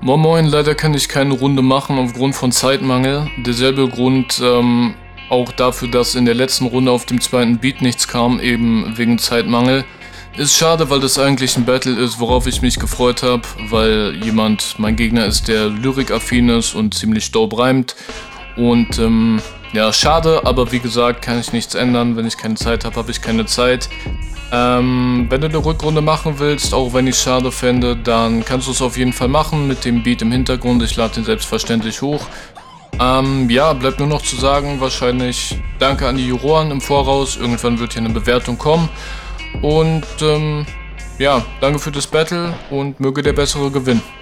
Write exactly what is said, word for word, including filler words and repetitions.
Moin Moin, leider kann ich keine Runde machen aufgrund von Zeitmangel. Derselbe Grund ähm, auch dafür, dass in der letzten Runde auf dem zweiten Beat nichts kam, eben wegen Zeitmangel. Ist schade, weil das eigentlich ein Battle ist, worauf ich mich gefreut habe, weil jemand, mein Gegner ist, der lyrikaffin ist und ziemlich dope reimt. Und ähm, ja, schade, aber wie gesagt, kann ich nichts ändern. Wenn ich keine Zeit habe, habe ich keine Zeit. Ähm, wenn du eine Rückrunde machen willst, auch wenn ich es schade fände, dann kannst du es auf jeden Fall machen mit dem Beat im Hintergrund. Ich lade den selbstverständlich hoch. Ähm, ja, bleibt nur noch zu sagen, wahrscheinlich danke an die Juroren im Voraus. Irgendwann wird hier eine Bewertung kommen. Und ähm, ja, danke für das Battle und möge der Bessere gewinnen.